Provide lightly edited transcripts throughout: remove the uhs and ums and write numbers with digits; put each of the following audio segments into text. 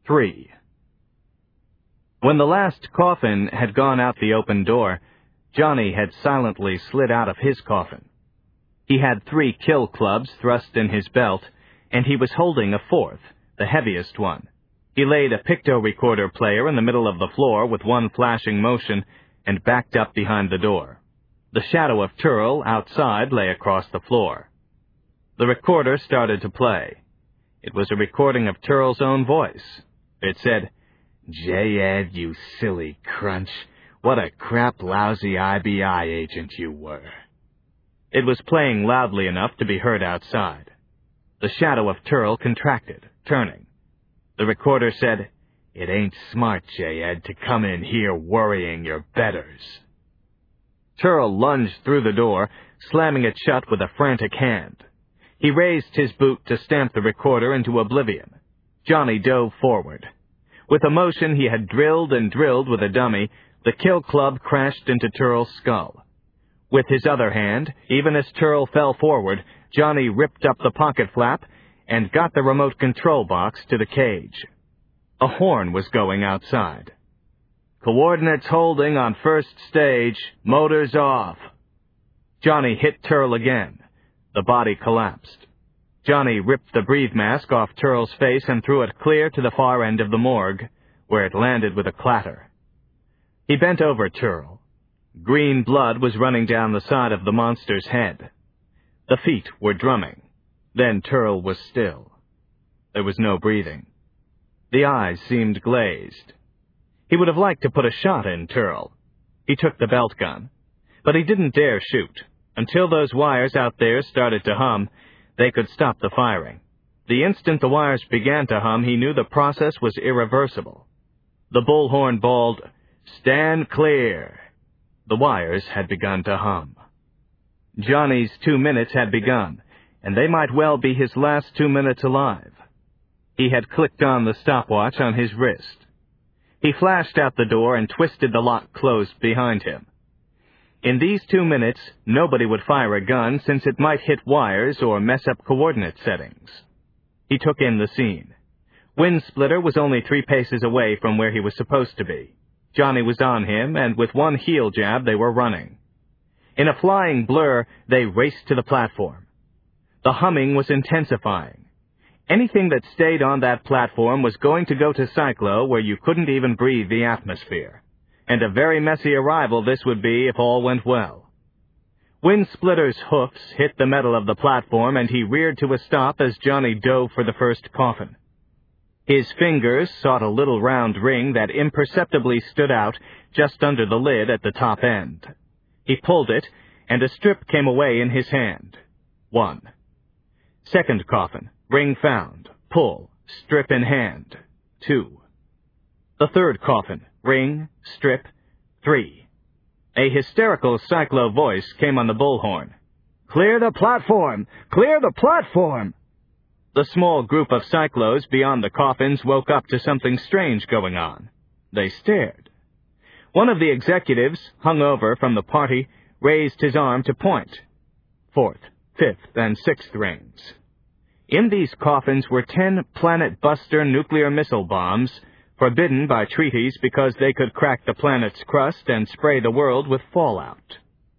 3. When the last coffin had gone out the open door, Johnny had silently slid out of his coffin. He had 3 kill clubs thrust in his belt, and he was holding a 4th, the heaviest one. He laid a picto-recorder player in the middle of the floor with one flashing motion and backed up behind the door. The shadow of Turl outside lay across the floor. The recorder started to play. It was a recording of Turl's own voice. It said, "J-Ed, you silly crunch. What a crap-lousy IBI agent you were." It was playing loudly enough to be heard outside. The shadow of Turl contracted, turning. The recorder said, "It ain't smart, J-Ed, to come in here worrying your betters." Turl lunged through the door, slamming it shut with a frantic hand. He raised his boot to stamp the recorder into oblivion. Johnny dove forward. With a motion he had drilled and drilled with a dummy, the kill club crashed into Turl's skull. With his other hand, even as Turl fell forward, Johnny ripped up the pocket flap and got the remote control box to the cage. A horn was going outside. "Coordinates holding on first stage, motors off." Johnny hit Turl again. The body collapsed. Johnny ripped the breathe mask off Turl's face and threw it clear to the far end of the morgue, where it landed with a clatter. He bent over Turl. Green blood was running down the side of the monster's head. The feet were drumming. Then Turl was still. There was no breathing. The eyes seemed glazed. He would have liked to put a shot in Turl. He took the belt gun. But he didn't dare shoot. Until those wires out there started to hum, they could stop the firing. The instant the wires began to hum, he knew the process was irreversible. The bullhorn bawled, "Stand clear." The wires had begun to hum. Johnny's 2 minutes had begun, and they might well be his last 2 minutes alive. He had clicked on the stopwatch on his wrist. He flashed out the door and twisted the lock closed behind him. In these 2 minutes, nobody would fire a gun since it might hit wires or mess up coordinate settings. He took in the scene. Windsplitter was only 3 paces away from where he was supposed to be. Johnny was on him, and with one heel jab they were running. In a flying blur, they raced to the platform. The humming was intensifying. Anything that stayed on that platform was going to go to Cyclo, where you couldn't even breathe the atmosphere. And a very messy arrival this would be if all went well. Windsplitter's hoofs hit the metal of the platform, and he reared to a stop as Johnny dove for the first coffin. His fingers sought a little round ring that imperceptibly stood out just under the lid at the top end. He pulled it, and a strip came away in his hand. 1. Second coffin, ring found, pull, strip in hand. 2. The third coffin, ring, strip, 3. A hysterical Cyclo voice came on the bullhorn. "Clear the platform! Clear the platform!" The small group of Cyclos beyond the coffins woke up to something strange going on. They stared. One of the executives, hung over from the party, raised his arm to point. 4th, 5th, and 6th rings. In these coffins were 10 planet-buster nuclear missile bombs, forbidden by treaties because they could crack the planet's crust and spray the world with fallout.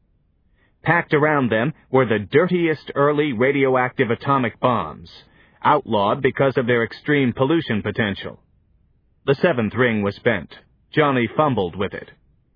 Packed around them were the dirtiest early radioactive atomic bombs, outlawed because of their extreme pollution potential. The 7th ring was bent. Johnny fumbled with it.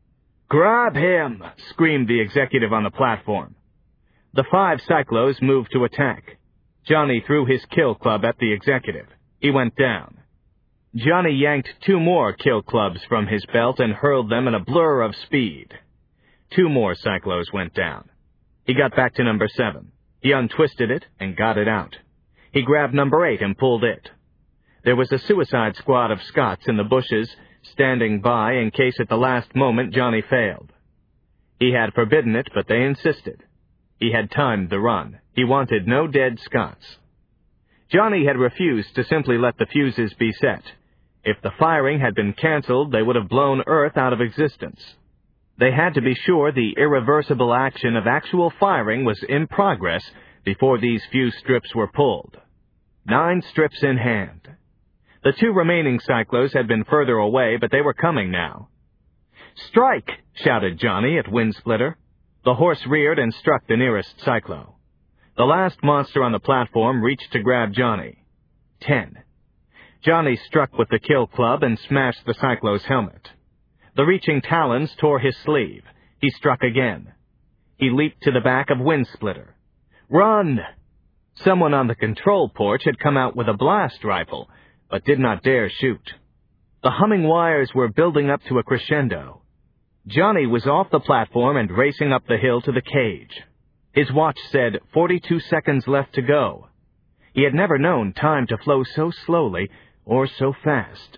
"Grab him!" screamed the executive on the platform. The 5 Cyclos moved to attack. Johnny threw his kill club at the executive. He went down. Johnny yanked 2 more kill clubs from his belt and hurled them in a blur of speed. 2 more Cyclos went down. He got back to number 7. He untwisted it and got it out. He grabbed number 8 and pulled it. There was a suicide squad of Scots in the bushes, standing by in case at the last moment Johnny failed. He had forbidden it, but they insisted. He had timed the run. He wanted no dead Scots. Johnny had refused to simply let the fuses be set. If the firing had been canceled, they would have blown Earth out of existence. They had to be sure the irreversible action of actual firing was in progress before these few strips were pulled. 9 strips in hand. The two remaining cyclos had been further away, but they were coming now. "Strike!" shouted Johnny at Windsplitter. The horse reared and struck the nearest cyclo. The last monster on the platform reached to grab Johnny. 10. Johnny struck with the kill club and smashed the cyclo's helmet. The reaching talons tore his sleeve. He struck again. He leaped to the back of Windsplitter. "Run!" Someone on the control porch had come out with a blast rifle, but did not dare shoot. The humming wires were building up to a crescendo. Johnny was off the platform and racing up the hill to the cage. His watch said 42 seconds left to go. He had never known time to flow so slowly or so fast.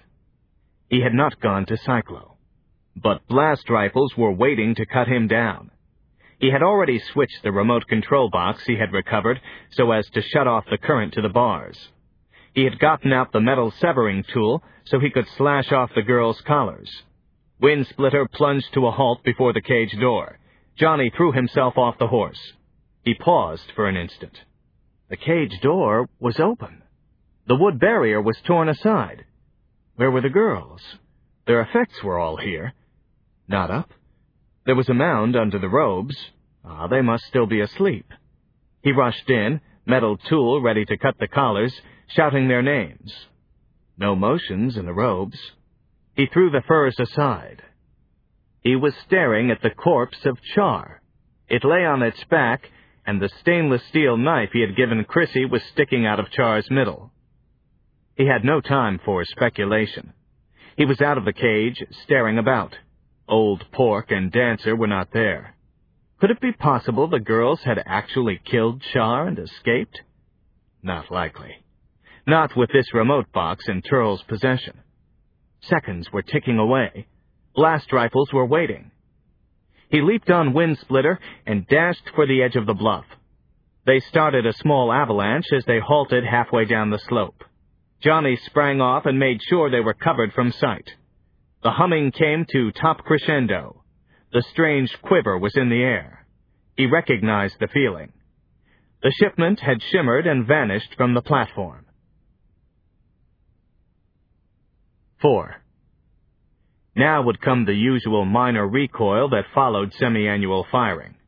He had not gone to cyclo, but blast rifles were waiting to cut him down. He had already switched the remote control box he had recovered so as to shut off the current to the bars. He had gotten out the metal severing tool so he could slash off the girls' collars. Windsplitter plunged to a halt before the cage door. Johnny threw himself off the horse. He paused for an instant. The cage door was open. The wood barrier was torn aside. Where were the girls? Their effects were all here. Not up. There was a mound under the robes. They must still be asleep. He rushed in, metal tool ready to cut the collars, shouting their names. No motions in the robes. He threw the furs aside. He was staring at the corpse of Char. It lay on its back, and the stainless steel knife he had given Chrissy was sticking out of Char's middle. He had no time for speculation. He was out of the cage, staring about. Old Pork and Dancer were not there. Could it be possible the girls had actually killed Char and escaped? Not likely. Not with this remote box in Turl's possession. Seconds were ticking away. Blast rifles were waiting. He leaped on Windsplitter and dashed for the edge of the bluff. They started a small avalanche as they halted halfway down the slope. Johnny sprang off and made sure they were covered from sight. The humming came to top crescendo. The strange quiver was in the air. He recognized the feeling. The shipment had shimmered and vanished from the platform. 4. Now would come the usual minor recoil that followed semi-annual firing.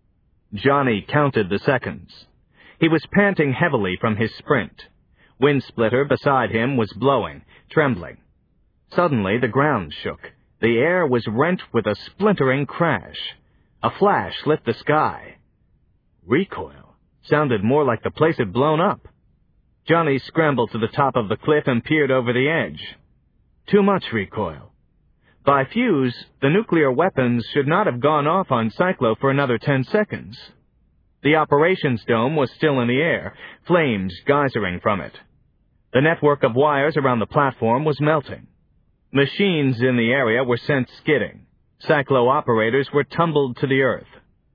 Johnny counted the seconds. He was panting heavily from his sprint. Windsplitter beside him was blowing, trembling. Suddenly the ground shook. The air was rent with a splintering crash. A flash lit the sky. Recoil sounded more like the place had blown up. Johnny scrambled to the top of the cliff and peered over the edge. Too much recoil. By fuse, the nuclear weapons should not have gone off on Cyclo for another 10 seconds. The operations dome was still in the air, flames geysering from it. The network of wires around the platform was melting. Machines in the area were sent skidding. Cyclo operators were tumbled to the earth.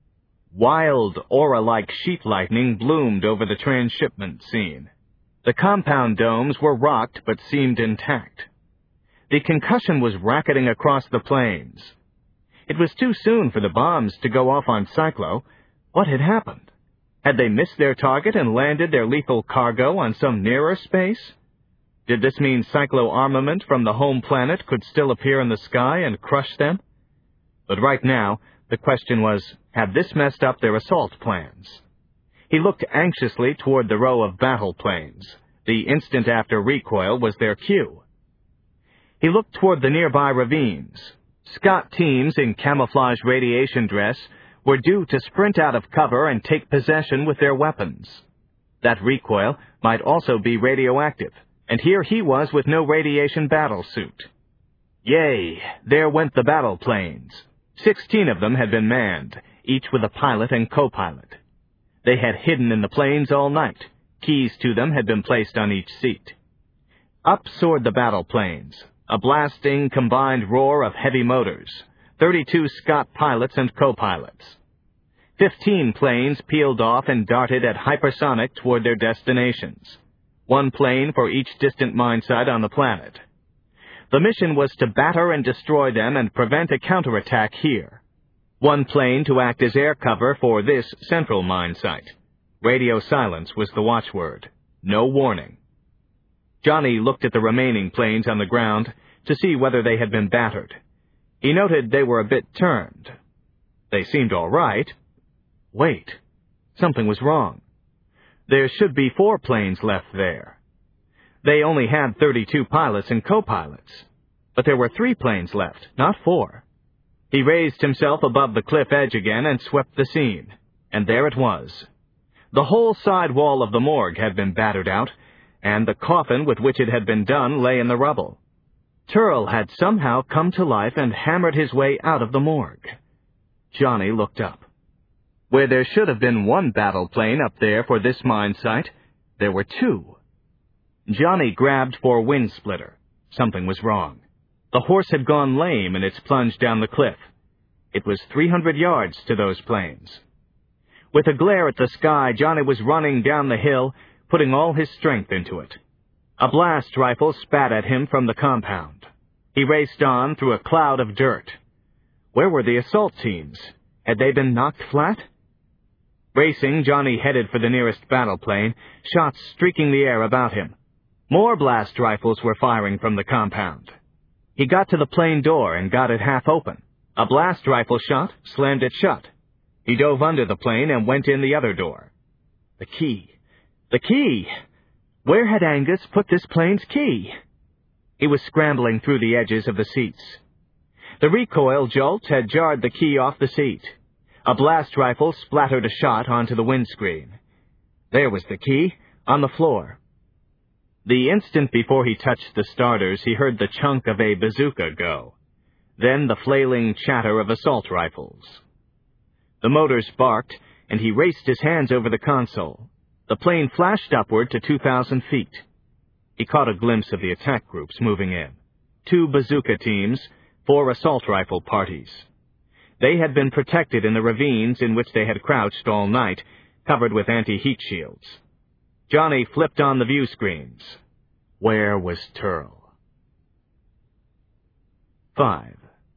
Wild, aura-like sheet lightning bloomed over the transshipment scene. The compound domes were rocked but seemed intact. The concussion was racketing across the plains. It was too soon for the bombs to go off on Cyclo. What had happened? Had they missed their target and landed their lethal cargo on some nearer space? Did this mean Cyclo armament from the home planet could still appear in the sky and crush them? But right now, the question was, had this messed up their assault plans? He looked anxiously toward the row of battle planes. The instant after recoil was their cue. He looked toward the nearby ravines. Scott teams in camouflage radiation dress were due to sprint out of cover and take possession with their weapons. That recoil might also be radioactive, and here he was with no radiation battle suit. Yay, there went the battle planes. 16 of them had been manned, each with a pilot and co-pilot. They had hidden in the planes all night. Keys to them had been placed on each seat. Up soared the battle planes, a blasting, combined roar of heavy motors, 32 Scott pilots and co-pilots. 15 planes peeled off and darted at hypersonic toward their destinations, 1 plane for each distant mine site on the planet. The mission was to batter and destroy them and prevent a counterattack here. 1 plane to act as air cover for this central mine site. Radio silence was the watchword. No warning. Johnny looked at the remaining planes on the ground to see whether they had been battered. He noted they were a bit turned. They seemed all right. Wait, something was wrong. There should be 4 planes left there. They only had 32 pilots and co-pilots, but there were 3 planes left, not 4. He raised himself above the cliff edge again and swept the scene, and there it was. The whole side wall of the morgue had been battered out, and the coffin with which it had been done lay in the rubble. Turl had somehow come to life and hammered his way out of the morgue. Johnny looked up. Where there should have been 1 battle plane up there for this mine site, there were 2. Johnny grabbed for wind splitter. Something was wrong. The horse had gone lame in its plunge down the cliff. It was 300 yards to those planes. With a glare at the sky, Johnny was running down the hill, putting all his strength into it. A blast rifle spat at him from the compound. He raced on through a cloud of dirt. Where were the assault teams? Had they been knocked flat? Racing, Johnny headed for the nearest battle plane, shots streaking the air about him. More blast rifles were firing from the compound. He got to the plane door and got it half open. A blast rifle shot slammed it shut. He dove under the plane and went in the other door. The key. The key! Where had Angus put this plane's key? He was scrambling through the edges of the seats. The recoil jolt had jarred the key off the seat. A blast rifle splattered a shot onto the windscreen. There was the key, on the floor. The instant before he touched the starters, he heard the chunk of a bazooka go. Then the flailing chatter of assault rifles. The motors barked, and he raced his hands over the console. The plane flashed upward to 2,000 feet. He caught a glimpse of the attack groups moving in. 2 bazooka teams, 4 assault rifle parties. They had been protected in the ravines in which they had crouched all night, covered with anti-heat shields. Johnny flipped on the view screens. Where was Turl? 5.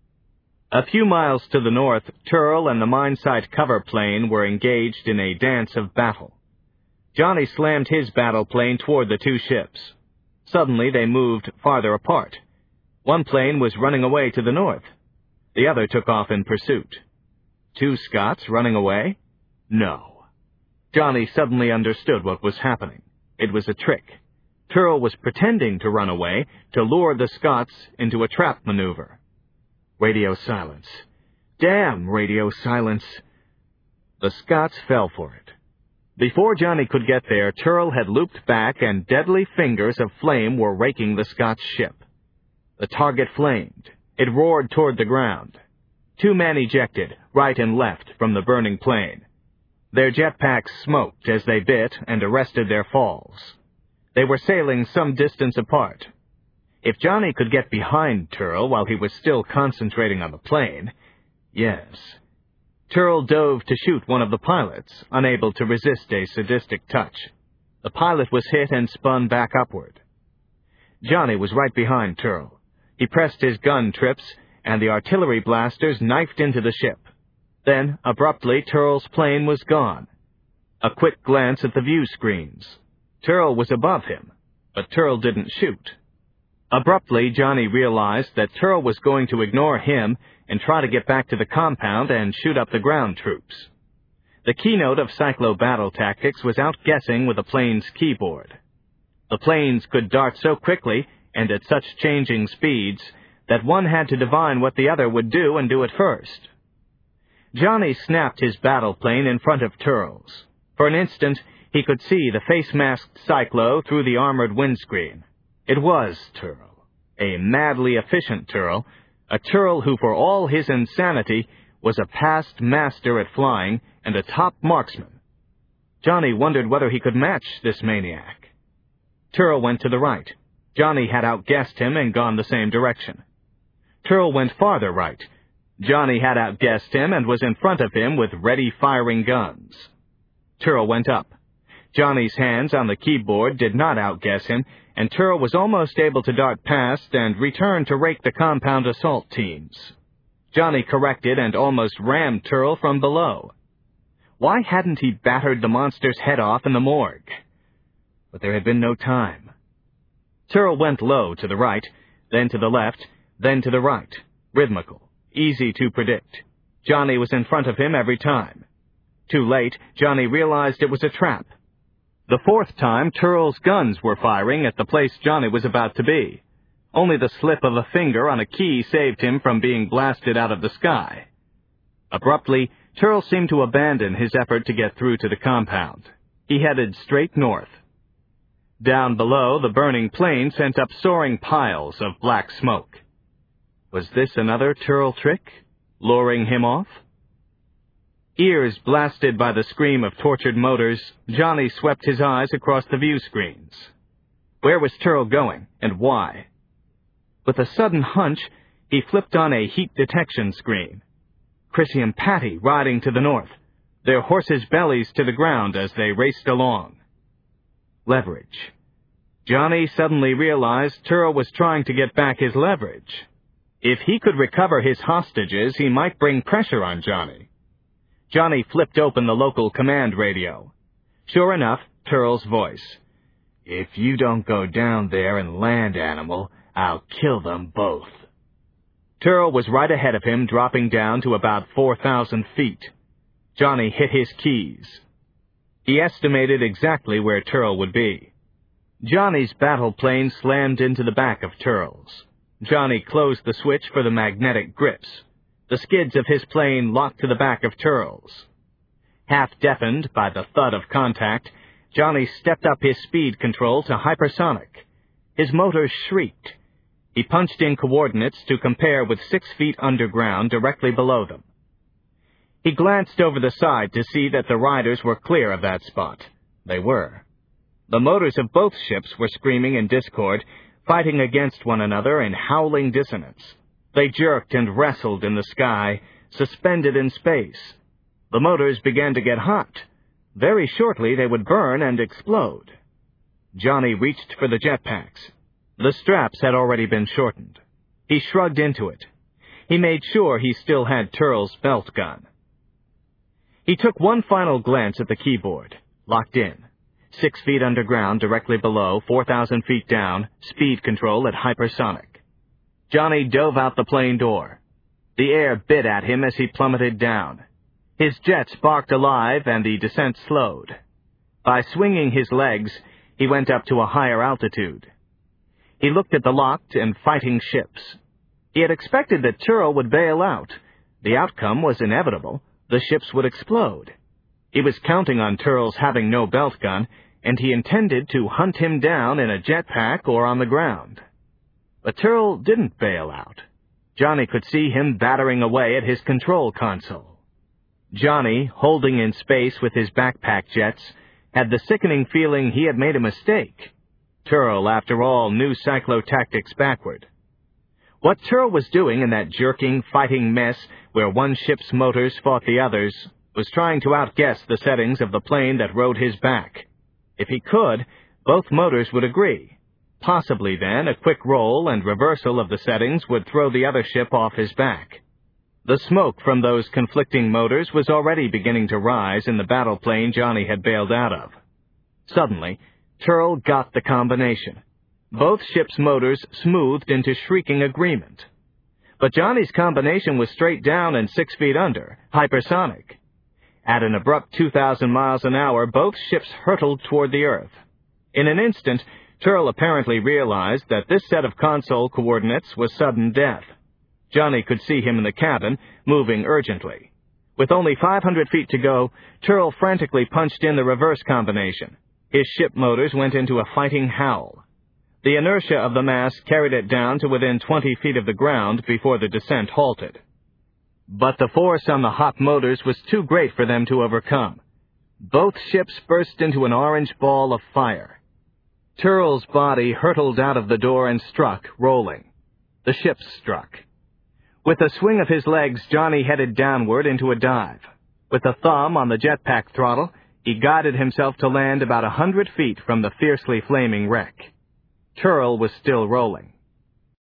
A few miles to the north, Turl and the mine site cover plane were engaged in a dance of battle. Johnny slammed his battle plane toward the 2 ships. Suddenly they moved farther apart. One plane was running away to the north. The other took off in pursuit. 2 Scots running away? No. Johnny suddenly understood what was happening. It was a trick. Turl was pretending to run away to lure the Scots into a trap maneuver. Radio silence. Damn radio silence. The Scots fell for it. Before Johnny could get there, Turl had looped back and deadly fingers of flame were raking the Scots ship. The target flamed. It roared toward the ground. 2 men ejected, right and left, from the burning plane. Their jetpacks smoked as they bit and arrested their falls. They were sailing some distance apart. If Johnny could get behind Turl while he was still concentrating on the plane, yes. Turl dove to shoot one of the pilots, unable to resist a sadistic touch. The pilot was hit and spun back upward. Johnny was right behind Turl. He pressed his gun trips, and the artillery blasters knifed into the ship. Then, abruptly, Turl's plane was gone. A quick glance at the view screens. Turl was above him, but Turl didn't shoot. Abruptly, Johnny realized that Turl was going to ignore him and try to get back to the compound and shoot up the ground troops. The keynote of cyclo-battle tactics was outguessing with a plane's keyboard. The planes could dart so quickly and at such changing speeds that one had to divine what the other would do and do it first. Johnny snapped his battle plane in front of Turl's. For an instant, he could see the face-masked cyclo through the armored windscreen. It was Turl, a madly efficient Turl, a Turl who, for all his insanity, was a past master at flying and a top marksman. Johnny wondered whether he could match this maniac. Turl went to the right. Johnny had outguessed him and gone the same direction. Turl went farther right. Johnny had outguessed him and was in front of him with ready-firing guns. Turl went up. Johnny's hands on the keyboard did not outguess him, and Turl was almost able to dart past and return to rake the compound assault teams. Johnny corrected and almost rammed Turl from below. Why hadn't he battered the monster's head off in the morgue? But there had been no time. Turl went low to the right, then to the left, then to the right. Rhythmical, easy to predict. Johnny was in front of him every time. Too late, Johnny realized it was a trap. The fourth time, Turl's guns were firing at the place Johnny was about to be. Only the slip of a finger on a key saved him from being blasted out of the sky. Abruptly, Turl seemed to abandon his effort to get through to the compound. He headed straight north. Down below, the burning plane sent up soaring piles of black smoke. Was this another Turl trick, luring him off? Ears blasted by the scream of tortured motors, Johnny swept his eyes across the view screens. Where was Turl going, and why? With a sudden hunch, he flipped on a heat detection screen. Chrissy and Patty riding to the north, their horses' bellies to the ground as they raced along. Leverage. Johnny suddenly realized Turl was trying to get back his leverage. If he could recover his hostages, he might bring pressure on Johnny. Johnny flipped open the local command radio. Sure enough, Turl's voice. "If you don't go down there and land, animal, I'll kill them both." Turl was right ahead of him, dropping down to about 4,000 feet. Johnny hit his keys. He estimated exactly where Turl would be. Johnny's battle plane slammed into the back of Turl's. Johnny closed the switch for the magnetic grips. The skids of his plane locked to the back of Turl's. Half deafened by the thud of contact, Johnny stepped up his speed control to hypersonic. His motors shrieked. He punched in coordinates to compare with 6 feet underground directly below them. He glanced over the side to see that the riders were clear of that spot. They were. The motors of both ships were screaming in discord, fighting against one another in howling dissonance. They jerked and wrestled in the sky, suspended in space. The motors began to get hot. Very shortly they would burn and explode. Johnny reached for the jetpacks. The straps had already been shortened. He shrugged into it. He made sure he still had Turl's belt gun. He took one final glance at the keyboard. Locked in. 6 feet underground, directly below, 4,000 feet down, speed control at hypersonic. Johnny dove out the plane door. The air bit at him as he plummeted down. His jets barked alive and the descent slowed. By swinging his legs, he went up to a higher altitude. He looked at the locked and fighting ships. He had expected that Turl would bail out. The outcome was inevitable. The ships would explode. He was counting on Turl's having no belt gun, and he intended to hunt him down in a jetpack or on the ground. But Turl didn't bail out. Johnny could see him battering away at his control console. Johnny, holding in space with his backpack jets, had the sickening feeling he had made a mistake. Turl, after all, knew cyclotactics backward. What Turl was doing in that jerking, fighting mess where one ship's motors fought the others was trying to outguess the settings of the plane that rode his back. If he could, both motors would agree. Possibly then a quick roll and reversal of the settings would throw the other ship off his back. The smoke from those conflicting motors was already beginning to rise in the battle plane Johnny had bailed out of. Suddenly, Turl got the combination. Both ships' motors smoothed into shrieking agreement. But Johnny's combination was straight down and 6 feet under, hypersonic. At an abrupt 2,000 miles an hour, both ships hurtled toward the Earth. In an instant, Turl apparently realized that this set of console coordinates was sudden death. Johnny could see him in the cabin, moving urgently. With only 500 feet to go, Turl frantically punched in the reverse combination. His ship motors went into a fighting howl. The inertia of the mass carried it down to within 20 feet of the ground before the descent halted. But the force on the hot motors was too great for them to overcome. Both ships burst into an orange ball of fire. Turl's body hurtled out of the door and struck, rolling. The ship struck. With a swing of his legs, Johnny headed downward into a dive. With a thumb on the jetpack throttle, he guided himself to land about 100 feet from the fiercely flaming wreck. Turl was still rolling.